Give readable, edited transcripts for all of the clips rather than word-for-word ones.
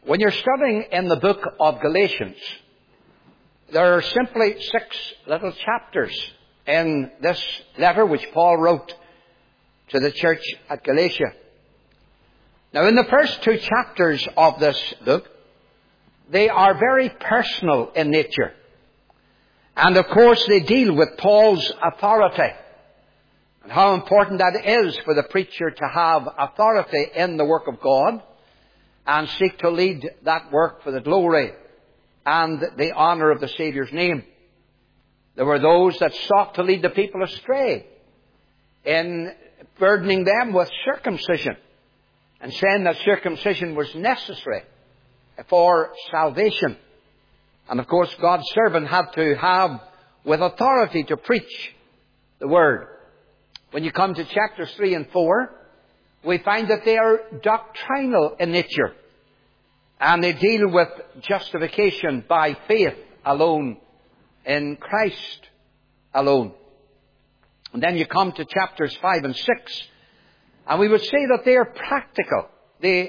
When you're studying in the book of Galatians, there are simply 6 little chapters in this letter which Paul wrote to the church at Galatia. Now, in the first 2 chapters of this book, they are very personal in nature. And of course, they deal with Paul's authority and how important that is for the preacher to have authority in the work of God and seek to lead that work for the glory and the honor of the Saviour's name. There were those that sought to lead the people astray in burdening them with circumcision and saying that circumcision was necessary for salvation. And of course, God's servant had to have with authority to preach the Word. When you come to chapters 3 and 4, we find that they are doctrinal in nature. And they deal with justification by faith alone, in Christ alone. And then you come to chapters 5 and 6, and we would say that they are practical. They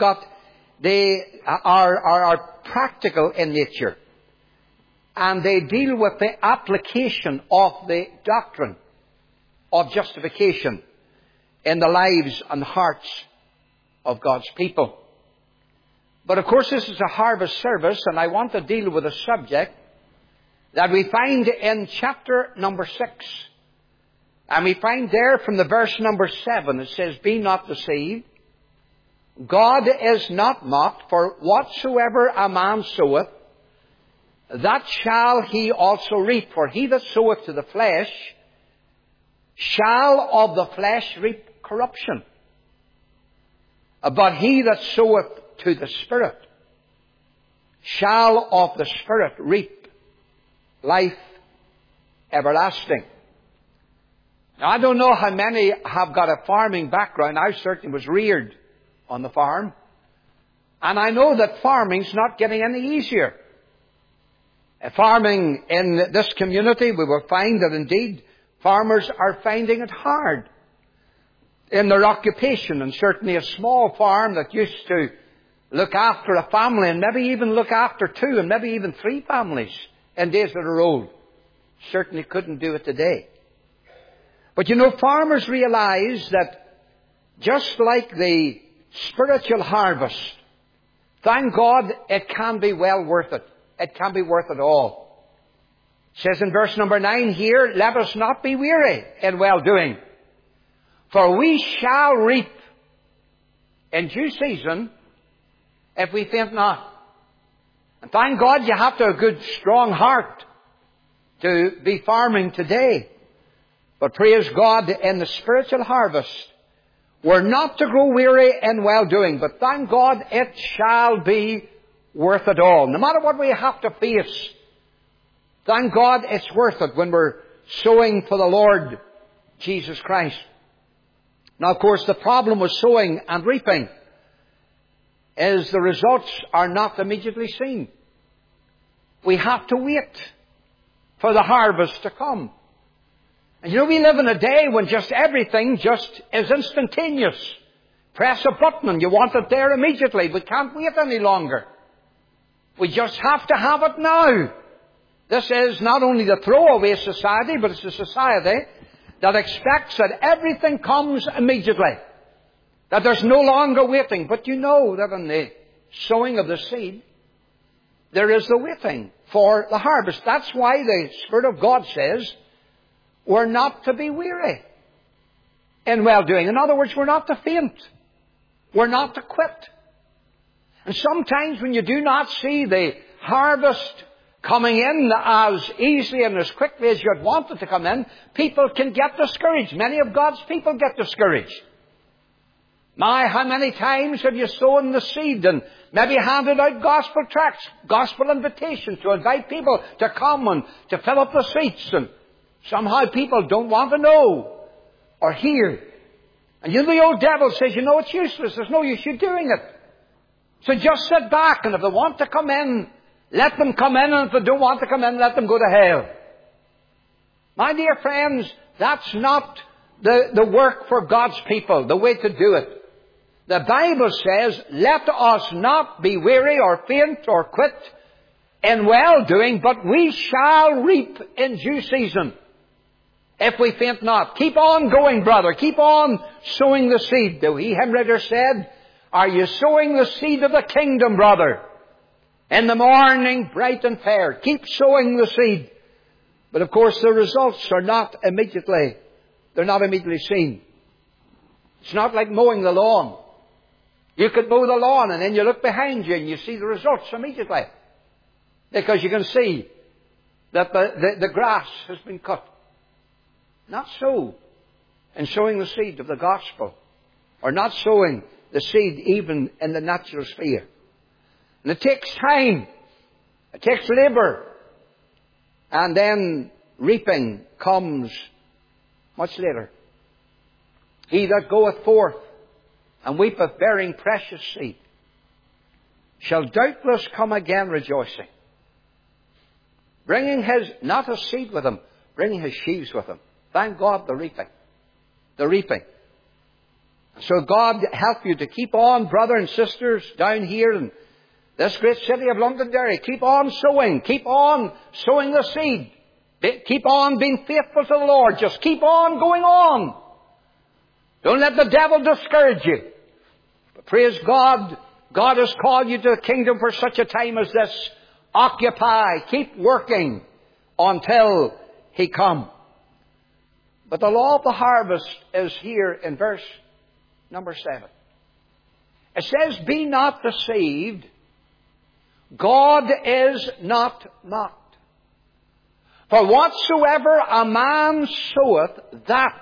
are practical in nature. And they deal with the application of the doctrine of justification in the lives and hearts of God's people. But of course, this is a harvest service, and I want to deal with a subject that we find in chapter number 6. And we find there from the verse number 7, it says, "Be not deceived. God is not mocked, for whatsoever a man soweth, that shall he also reap. For he that soweth to the flesh shall of the flesh reap corruption. But he that soweth to the Spirit shall of the Spirit reap life everlasting." Now, I don't know how many have got a farming background. I certainly was reared on the farm. And I know that farming's not getting any easier. Farming in this community, we will find that indeed farmers are finding it hard in their occupation. And certainly a small farm that used to look after a family and maybe even look after 2 and maybe even 3 families in days that are old certainly couldn't do it today. But you know, farmers realize that just like the spiritual harvest, thank God it can be well worth it. It can be worth it all. It says in verse number 9 here, "Let us not be weary in well-doing, for we shall reap in due season if we faint not." And thank God you have to have a good, strong heart to be farming today. But praise God, in the spiritual harvest, we're not to grow weary in well-doing, but thank God it shall be worth it all. No matter what we have to face, thank God it's worth it when we're sowing for the Lord Jesus Christ. Now, of course, the problem with sowing and reaping is the results are not immediately seen. We have to wait for the harvest to come. And you know, we live in a day when just everything just is instantaneous. Press a button and you want it there immediately. We can't wait any longer. We just have to have it now. This is not only the throwaway society, but it's a society that expects that everything comes immediately. That there's no longer waiting. But you know that in the sowing of the seed, there is the waiting for the harvest. That's why the Spirit of God says we're not to be weary in well-doing. In other words, we're not to faint. We're not to quit. And sometimes when you do not see the harvest coming in as easily and as quickly as you'd want it to come in, people can get discouraged. Many of God's people get discouraged. My, how many times have you sown the seed and maybe handed out gospel tracts, gospel invitations to invite people to come and to fill up the seats, and somehow people don't want to know or hear. And you know, the old devil says, you know, it's useless. There's no use you doing it. So just sit back, and if they want to come in, let them come in, and if they don't want to come in, let them go to hell. My dear friends, that's not the work for God's people, the way to do it. The Bible says, let us not be weary or faint or quit in well-doing, but we shall reap in due season, if we faint not. Keep on going, brother. Keep on sowing the seed. The wee hymn writer said, are you sowing the seed of the kingdom, brother? In the morning, bright and fair. Keep sowing the seed. But of course, the results are not immediately. They're not immediately seen. It's not like mowing the lawn. You could mow the lawn and then you look behind you and you see the results immediately. Because you can see that the grass has been cut. Not so in sowing the seed of the gospel, or not sowing the seed even in the natural sphere. And it takes time. It takes labor. And then reaping comes much later. He that goeth forth and weepeth bearing precious seed shall doubtless come again rejoicing, bringing not his seed with him, bringing his sheaves with him. Thank God, the reaping. The reaping. So God help you to keep on, brother and sisters, down here in this great city of Londonderry. Keep on sowing. Keep on sowing the seed. Keep on being faithful to the Lord. Just keep on going on. Don't let the devil discourage you. But praise God, God has called you to the kingdom for such a time as this. Occupy. Keep working until He come. But the law of the harvest is here in verse number 7. It says, be not deceived. God is not mocked. For whatsoever a man soweth, that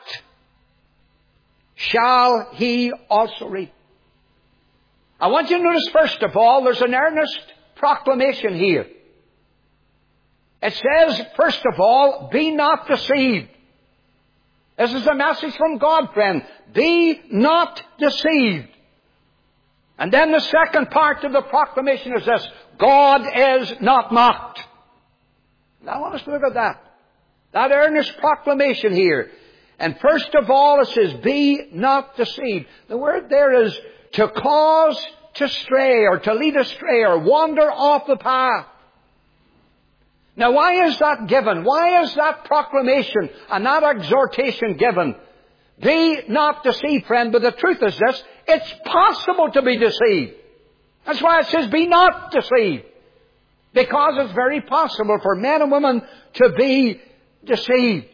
shall he also reap. I want you to notice, first of all, there's an earnest proclamation here. It says, first of all, be not deceived. This is a message from God, friend. Be not deceived. And then the second part of the proclamation is this. God is not mocked. Now I want us to look at that. That earnest proclamation here. And first of all it says, be not deceived. The word there is to cause to stray or to lead astray or wander off the path. Now why is that given? Why is that proclamation and that exhortation given? Be not deceived, friend. But the truth is this. It's possible to be deceived. That's why it says be not deceived. Because it's very possible for men and women to be deceived.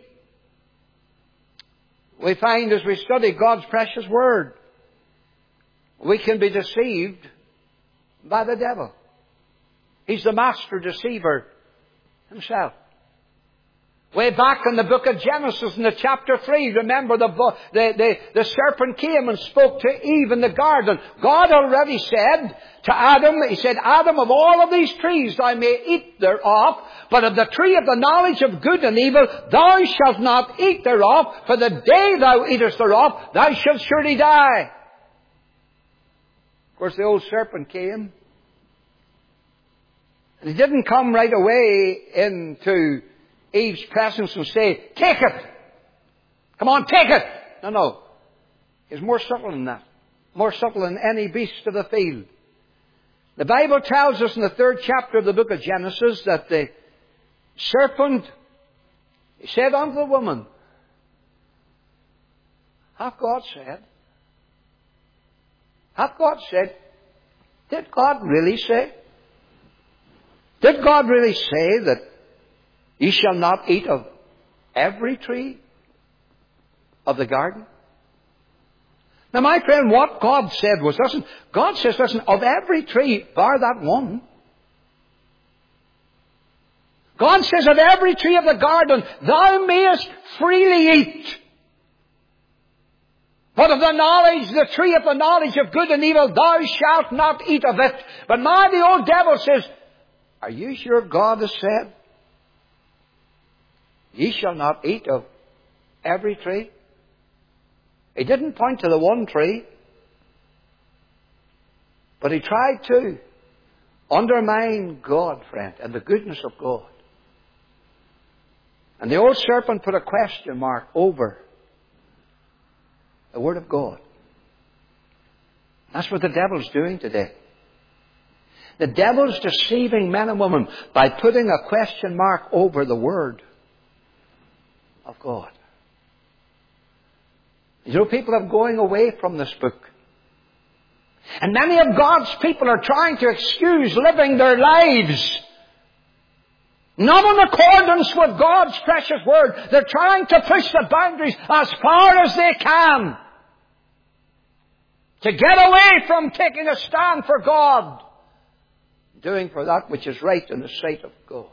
We find as we study God's precious Word, we can be deceived by the devil. He's the master deceiver himself. Way back in the book of Genesis in the chapter 3, remember the serpent came and spoke to Eve in the garden. God already said to Adam, He said, Adam, of all of these trees thou may eat thereof, but of the tree of the knowledge of good and evil thou shalt not eat thereof, for the day thou eatest thereof thou shalt surely die. Of course the old serpent came. And he didn't come right away into Eve's presence and say, take it! Come on, take it! No. He's more subtle than that. More subtle than any beast of the field. The Bible tells us in the 3rd chapter of the book of Genesis that the serpent said unto the woman, hath God said? Hath God said? Did God really say? Did God really say that ye shall not eat of every tree of the garden? Now, my friend, what God said was, God says, listen, of every tree, bar that one. God says, of every tree of the garden, thou mayest freely eat. But of the tree of the knowledge of good and evil, thou shalt not eat of it. But the old devil says, are you sure God has said, ye shall not eat of every tree? He didn't point to the one tree, but he tried to undermine God, friend, and the goodness of God. And the old serpent put a question mark over the Word of God. That's what the devil's doing today. The devil's deceiving men and women by putting a question mark over the Word of God. You know, people are going away from this book. And many of God's people are trying to excuse living their lives not in accordance with God's precious Word. They're trying to push the boundaries as far as they can to get away from taking a stand for God, doing for that which is right in the sight of God.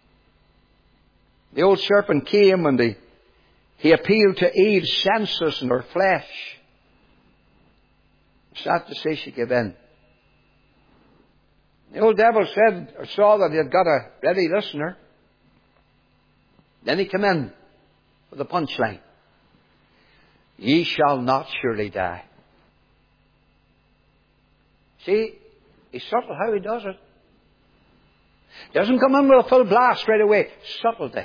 The old serpent came and he appealed to Eve's senses and her flesh. Sad to say she gave in. The old devil said or saw that he had got a ready listener. Then he came in with a punchline. Ye shall not surely die. See, he's subtle how he does it. Doesn't come in with a full blast right away. Subtlety.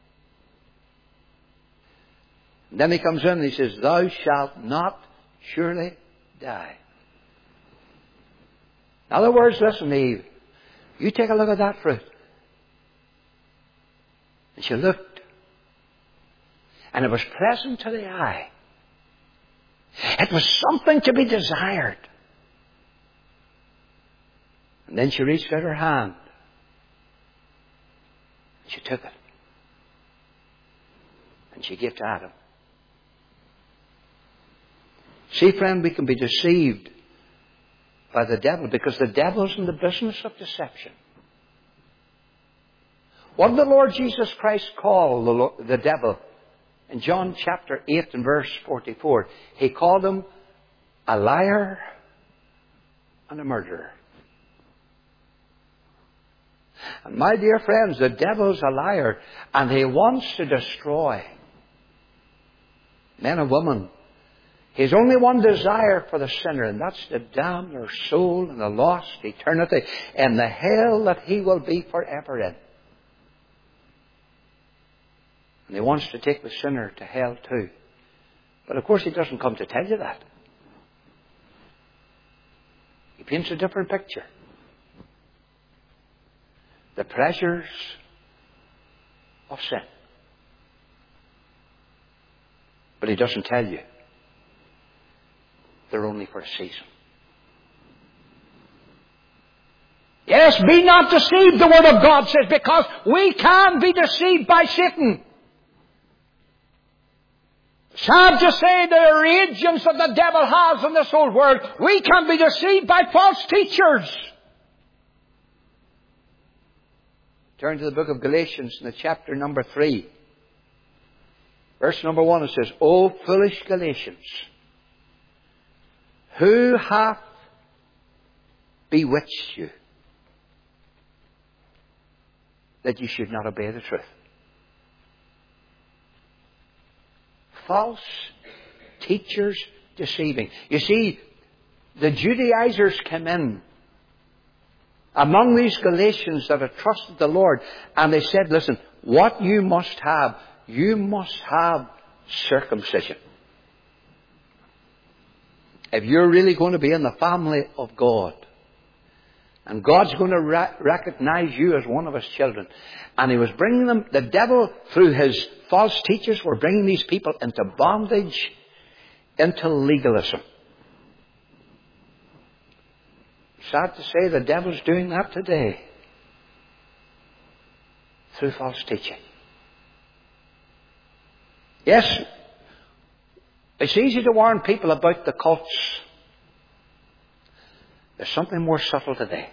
And then he comes in and he says, Thou shalt not surely die. In other words, listen, Eve, you take a look at that fruit. And she looked. And it was pleasant to the eye. It was something to be desired. And then she reached out her hand. She took it. And she gave to Adam. See, friend, we can be deceived by the devil because the devil's in the business of deception. What did the Lord Jesus Christ call the devil? In John chapter 8 and verse 44, He called him a liar and a murderer. And my dear friends, the devil's a liar and he wants to destroy men and women. His only one desire for the sinner, and that's to damn their soul in a lost eternity in the hell that he will be forever in. And he wants to take the sinner to hell too. But of course he doesn't come to tell you that. He paints a different picture. The pleasures of sin. But he doesn't tell you they're only for a season. Yes, be not deceived, the Word of God says, because we can be deceived by Satan. Sad to say, the agents that the devil has in this old world, we can be deceived by false teachers. Turn to the book of Galatians in the chapter number 3. Verse number 1, it says, O foolish Galatians, who hath bewitched you that you should not obey the truth? False teachers deceiving. You see, the Judaizers came in among these Galatians that had trusted the Lord, and they said, listen, what you must have circumcision. If you're really going to be in the family of God, and God's going to recognize you as one of His children. And He was bringing them, the devil, through his false teachers, were bringing these people into bondage, into legalism. Sad to say, the devil's doing that today. Through false teaching. Yes, it's easy to warn people about the cults. There's something more subtle today.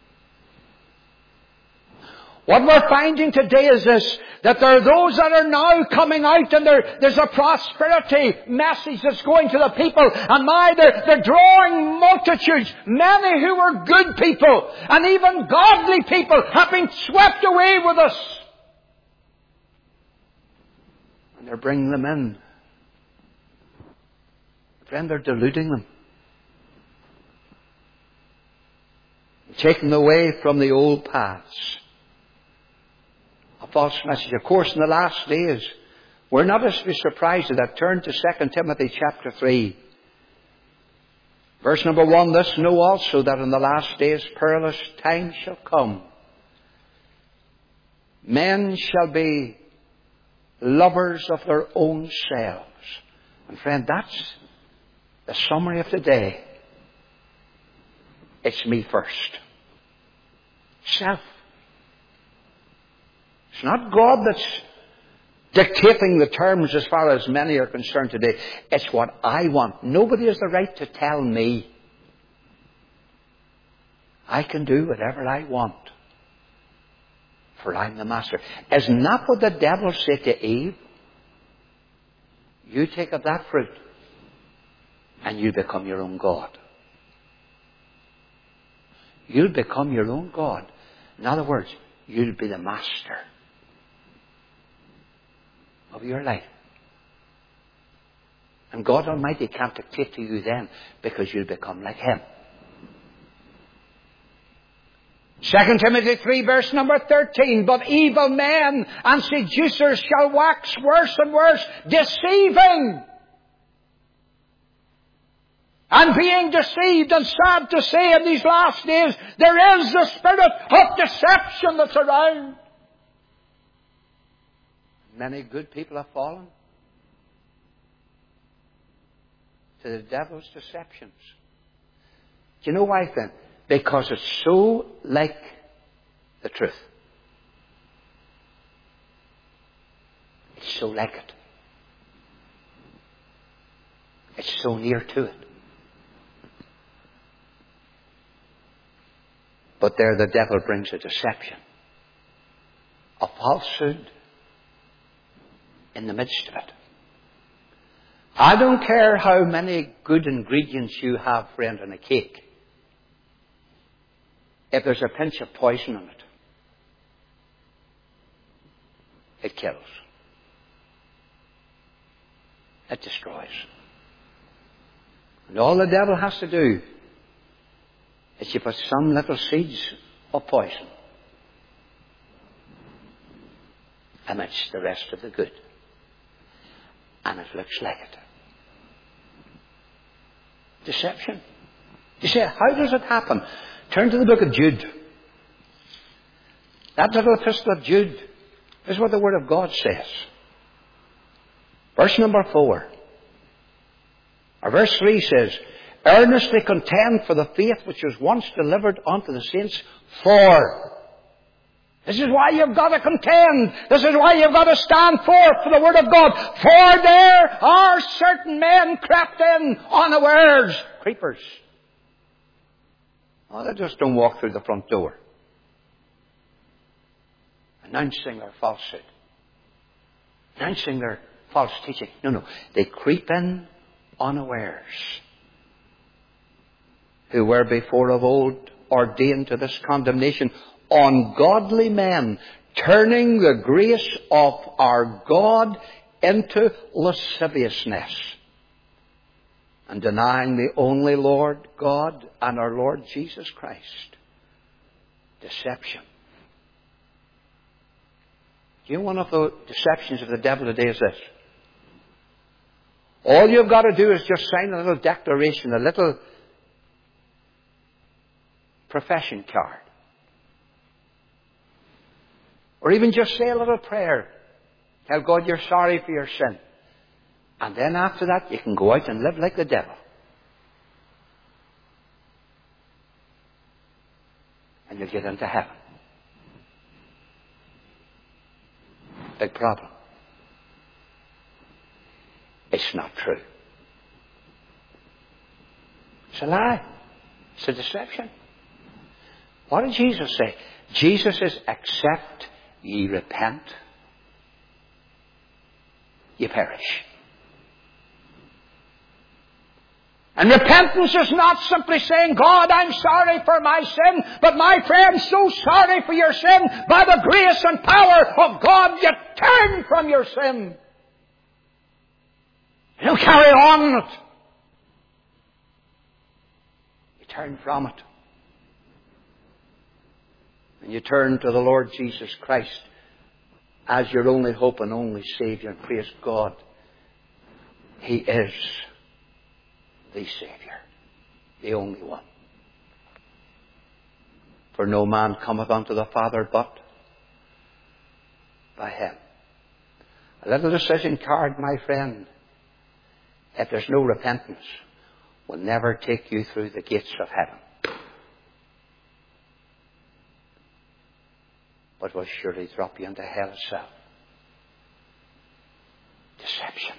What we're finding today is this, that there are those that are now coming out and there's a prosperity message that's going to the people. And they're drawing multitudes. Many who were good people and even godly people have been swept away with us. And they're bringing them in. Friend, they're deluding them. Taking them away from the old paths. A false message. Of course, in the last days, we're not to be surprised at that. Turn to 2 Timothy chapter 3. Verse number 1, this know also that in the last days perilous times shall come. Men shall be lovers of their own selves. And friend, that's the summary of the day. It's me first. Self. It's not God that's dictating the terms as far as many are concerned today. It's what I want. Nobody has the right to tell me. I can do whatever I want, for I'm the master. Isn't that what the devil said to Eve? You take of that fruit and you become your own God. You'll become your own God. In other words, you'll be the master of your life. And God Almighty can't dictate to you then, because you'll become like Him. 2 Timothy 3 verse number 13, but evil men and seducers shall wax worse and worse, deceiving. And being deceived, and sad to say in these last days, there is the spirit of deception that's around. Many good people have fallen to the devil's deceptions. Do you know why then? Because it's so like the truth. It's so like it. It's so near to it. But there the devil brings a deception, a falsehood in the midst of it. I don't care how many good ingredients you have, friend, in a cake. If there's a pinch of poison in it, it kills. It destroys. And all the devil has to do is you put some little seeds of poison amidst the rest of the good. And it looks like it. Deception. You say, how does it happen? Turn to the book of Jude. That little epistle of Jude is what the Word of God says. Verse number 4. Or verse 3 says, earnestly contend for the faith which was once delivered unto the saints, for. This is why you've got to contend. This is why you've got to stand forth for the Word of God. For there are certain men crept in unawares. Creepers. Oh, they just don't walk through the front door, announcing their falsehood, announcing their false teaching. No. They creep in unawares. Who were before of old ordained to this condemnation, ungodly men, turning the grace of our God into lasciviousness, and denying the only Lord God and our Lord Jesus Christ. Deception. Do you know one of the deceptions of the devil today is this? All you've got to do is just sign a little declaration, a little profession card. Or even just say a little prayer. Tell God you're sorry for your sin. And then after that, you can go out and live like the devil. And you'll get into heaven. Big problem. It's not true. It's a lie. It's a deception. What did Jesus say? Jesus says, except ye repent, ye perish. And repentance is not simply saying, God, I'm sorry for my sin, but my friend, so sorry for your sin, by the grace and power of God, you turn from your sin. You don't carry on in it. You turn from it. And you turn to the Lord Jesus Christ as your only hope and only Savior. And praise God, He is the Savior. The only one. For no man cometh unto the Father but by Him. A little decision card, my friend, if there's no repentance, will never take you through the gates of heaven. But will surely drop you into hell itself. Deception.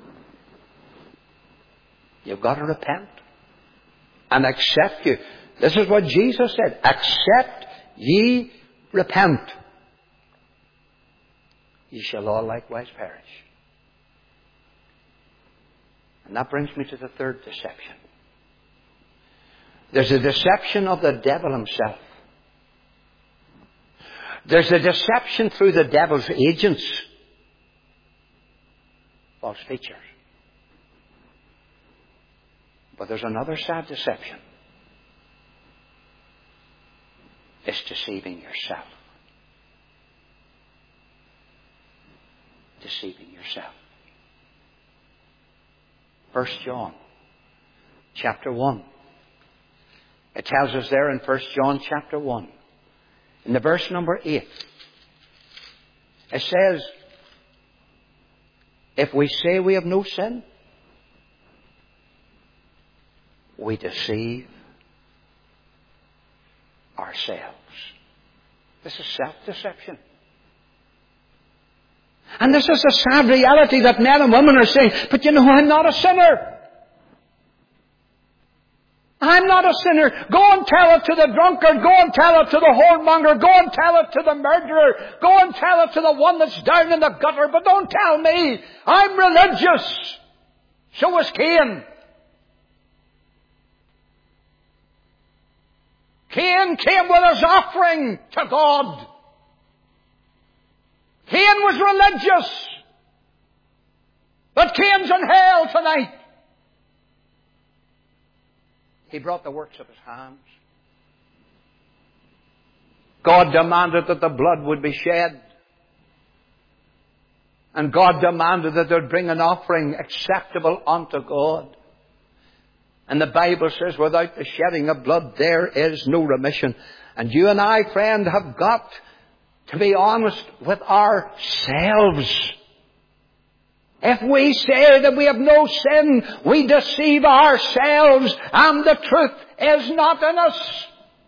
You've got to repent and accept you. This is what Jesus said. Except ye repent, ye shall all likewise perish. And that brings me to the third deception. There's a deception of the devil himself. There's a deception through the devil's agents. False teachers. But there's another sad deception. It's deceiving yourself. Deceiving yourself. 1 John chapter 1. It tells us there in 1 John chapter 1, in the verse number 8, it says, if we say we have no sin, we deceive ourselves. This is self-deception. And this is the sad reality that men and women are saying, but you know, I'm not a sinner. I'm not a sinner. Go and tell it to the drunkard. Go and tell it to the whoremonger. Go and tell it to the murderer. Go and tell it to the one that's down in the gutter. But don't tell me. I'm religious. So was Cain. Cain came with his offering to God. Cain was religious. But Cain's in hell tonight. He brought the works of his hands. God demanded that the blood would be shed. And God demanded that they would bring an offering acceptable unto God. And the Bible says, without the shedding of blood, there is no remission. And you and I, friend, have got to be honest with ourselves. If we say that we have no sin, we deceive ourselves, and the truth is not in us.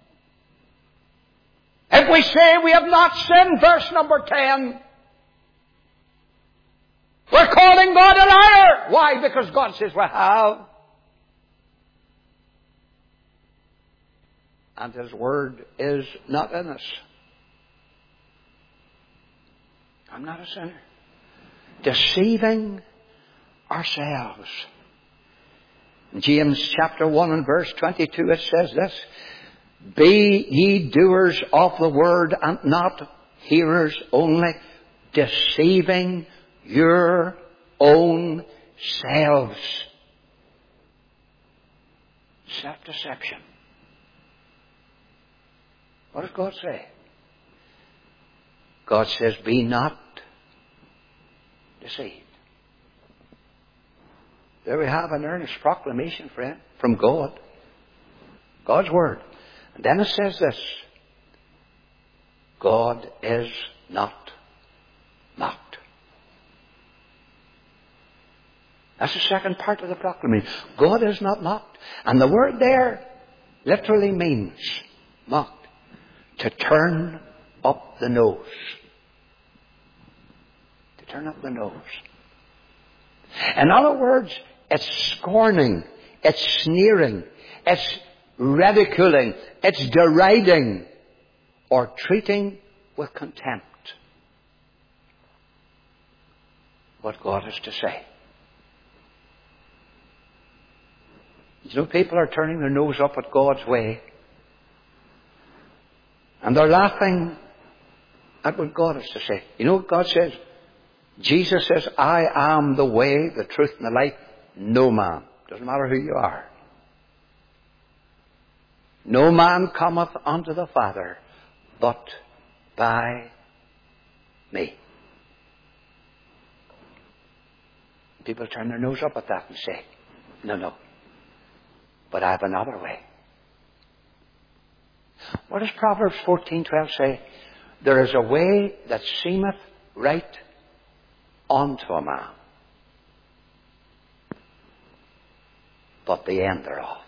If we say we have not sinned, verse number 10, we're calling God a liar. Why? Because God says we have. And His Word is not in us. I'm not a sinner. Deceiving ourselves. In James chapter 1 and verse 22 it says this, be ye doers of the word and not hearers only, deceiving your own selves. Self-deception. What does God say? God says, be not deceived. There we have an earnest proclamation, friend, from God. God's Word. And then it says this, God is not mocked. That's the second part of the proclamation. God is not mocked. And the word there literally means mocked. To turn up the nose. To turn up the nose. In other words, it's scorning, it's sneering, it's ridiculing, it's deriding, or treating with contempt what God has to say. You know, people are turning their nose up at God's way. And they're laughing at what God has to say. You know what God says? Jesus says, I am the way, the truth, and the life. No man. Doesn't matter who you are. No man cometh unto the Father but by me. People turn their nose up at that and say, no. but I have another way. What does Proverbs 14:12 say? There is a way that seemeth right unto a man, but the end thereof.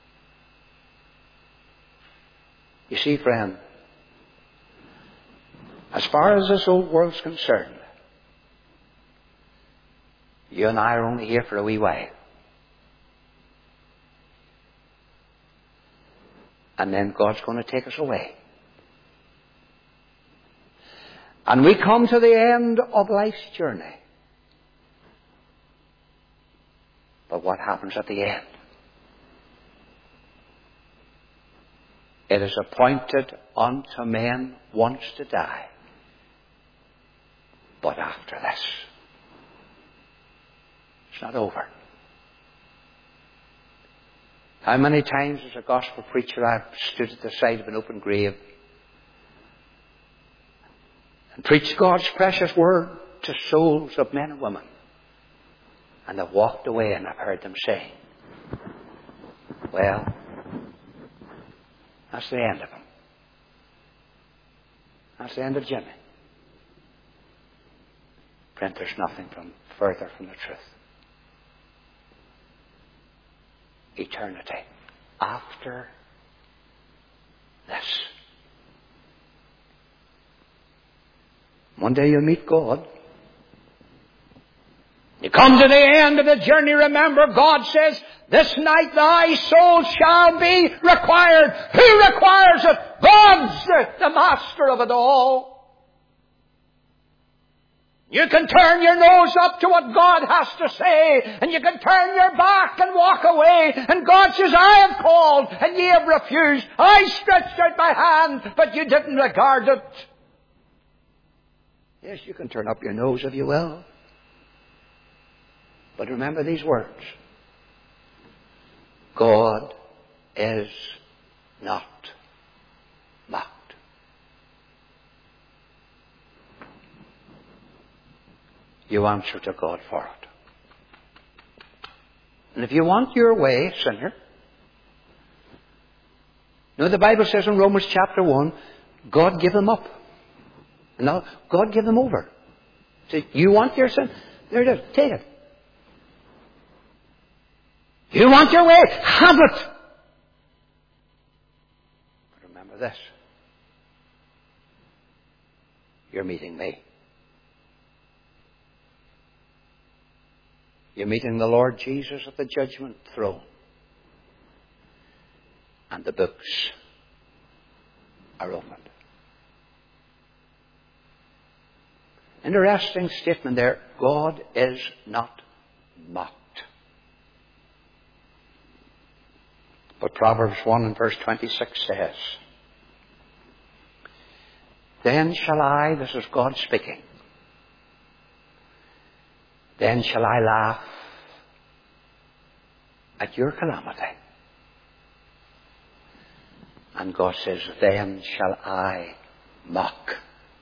You see, friend, as far as this old world's concerned, you and I are only here for a wee while. And then God's going to take us away. And we come to the end of life's journey. But what happens at the end? It is appointed unto men once to die. But after this, it's not over. How many times as a gospel preacher I've stood at the side of an open grave and preached God's precious word to souls of men and women. And I've walked away and I've heard them say, well, that's the end of him. That's the end of Jimmy. Friend, there's nothing further from the truth. Eternity after this. One day you'll meet God. You come to the end of the journey, remember God says, this night thy soul shall be required. Who requires it? God's the master of it all. You can turn your nose up to what God has to say, and you can turn your back and walk away, and God says, I have called, and ye have refused. I stretched out my hand, but you didn't regard it. Yes, you can turn up your nose if you will. But remember these words. God is not mocked. You answer to God for it. And if you want your way, sinner, the Bible says in Romans chapter 1, God give them up. No, God give them over. So you want your sin? There it is. Take it. You want your way? Have it. But remember this. You're meeting me. You're meeting the Lord Jesus at the judgment throne. And the books are opened. Interesting statement there. God is not mocked. But Proverbs 1 and verse 26 says, then shall I, this is God speaking, then shall I laugh at your calamity. And God says, then shall I mock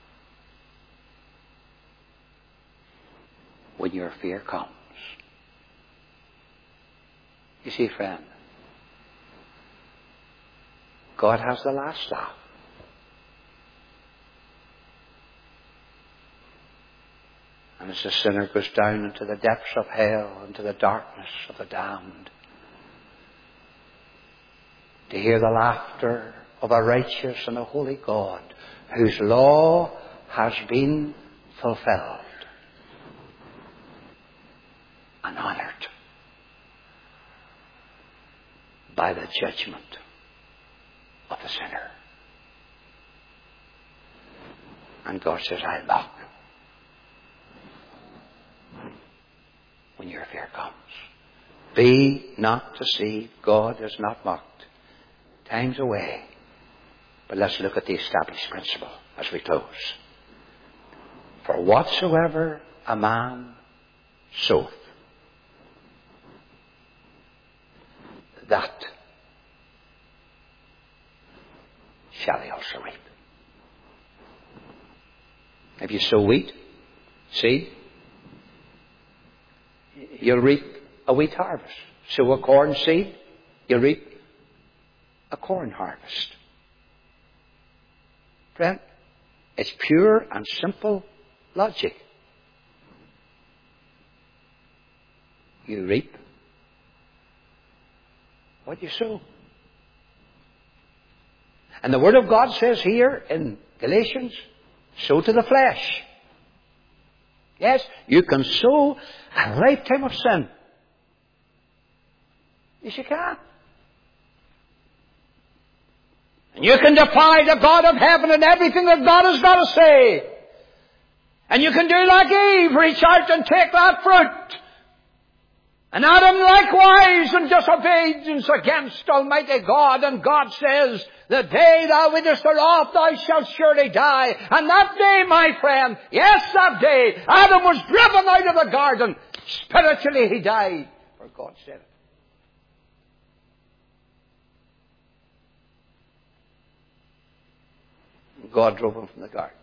when your fear comes. You see, friend, God has the last laugh. And as the sinner goes down into the depths of hell, into the darkness of the damned, to hear the laughter of a righteous and a holy God whose law has been fulfilled and honored by the judgment of the sinner. And God says, I mock when your fear comes. Be not deceived. God is not mocked. Time's away. But let's look at the established principle as we close. For whatsoever a man soweth, that shall he also reap. If you sow wheat, seed, you'll reap a wheat harvest. Sow a corn seed, you reap a corn harvest. Friend, it's pure and simple logic. You reap what you sow. And the Word of God says here in Galatians, sow to the flesh. Yes, you can sow a lifetime of sin. Yes, you can. And you can defy the God of heaven and everything that God has got to say. And you can do like Eve, reach out and take that fruit. And Adam likewise in disobedience against Almighty God. And God says, the day thou eatest thereof, thou shalt surely die. And that day, my friend, yes, that day, Adam was driven out of the garden. Spiritually he died, for God said it. God drove him from the garden.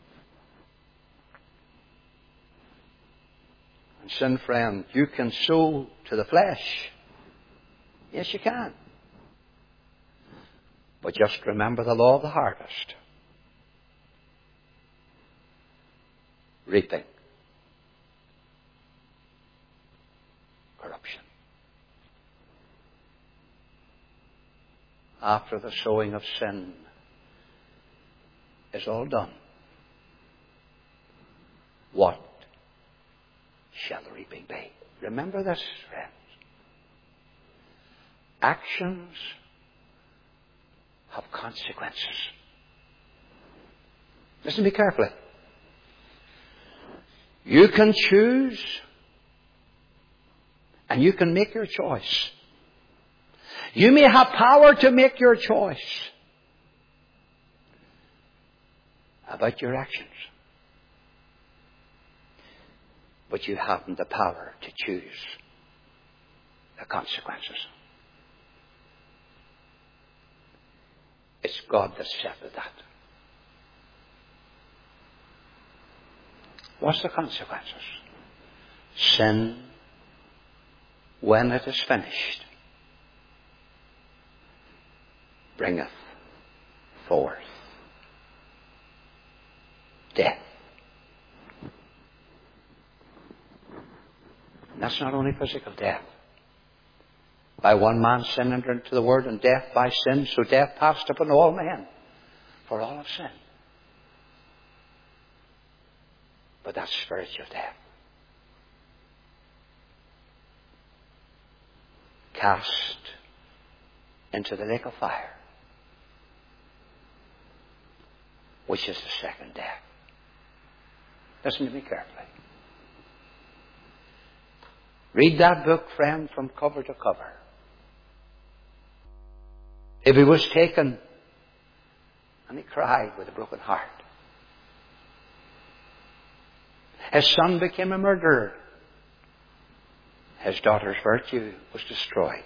And sin, friend, you can sow to the flesh. Yes, you can. But just remember the law of the harvest. Reaping corruption. After the sowing of sin is all done, what shall the reaping be? Remember this, friends. Actions have consequences. Listen to me carefully. You can choose and you can make your choice. You may have power to make your choice about your actions. But you haven't the power to choose the consequences. It's God that settled that. What's the consequences? Sin, when it is finished, bringeth forth death. And that's not only physical death. By one man sin entered into the world, and death by sin, so death passed upon all men, for all have sinned. But that's spiritual death. Cast into the lake of fire, which is the second death. Listen to me carefully. Read that book, friend, from cover to cover. If he was taken and he cried with a broken heart. His son became a murderer. His daughter's virtue was destroyed.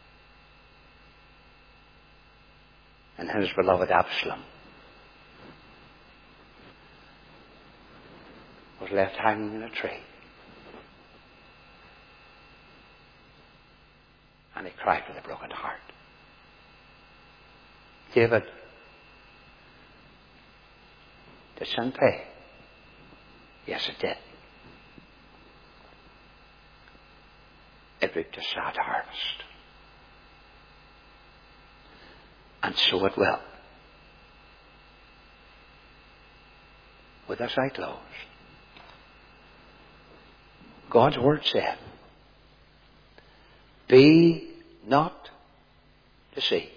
And his beloved Absalom was left hanging in a tree. And he cried with a broken heart. David, did sin pay? Yes, it did. It reaped a sad harvest. And so it will. With this I close. God's Word said, be not deceived.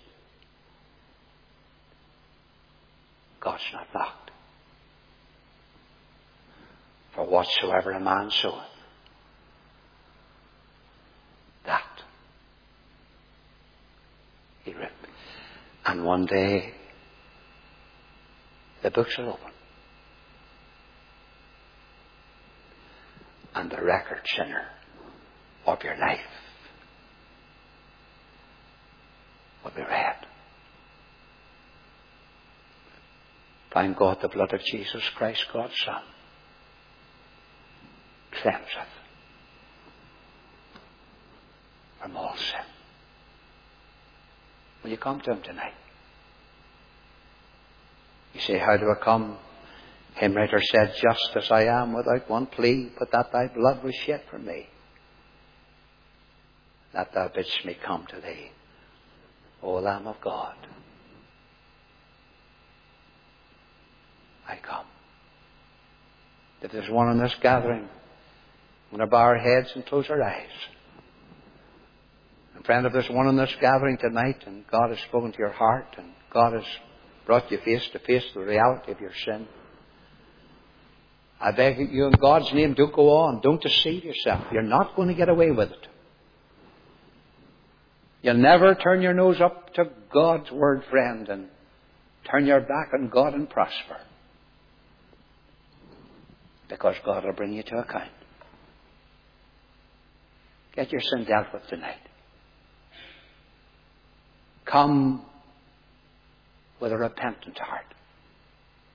God's not mocked. For whatsoever a man soweth, that he reap. And one day, the books will open. And the record, sinner, of your life will be read. Thank God the blood of Jesus Christ, God's Son, cleanseth from all sin. Will you come to Him tonight? You say, how do I come? Hymn writer said, just as I am without one plea, but that thy blood was shed for me, that thou bidst me come to thee, O Lamb of God. I come. If there's one in this gathering, we're going to bow our heads and close our eyes. And friend, if there's one in this gathering tonight and God has spoken to your heart and God has brought you face to face with the reality of your sin, I beg you in God's name, don't go on. Don't deceive yourself. You're not going to get away with it. You'll never turn your nose up to God's Word, friend, and turn your back on God and prosper. Because God will bring you to account. Get your sin dealt with tonight. Come with a repentant heart.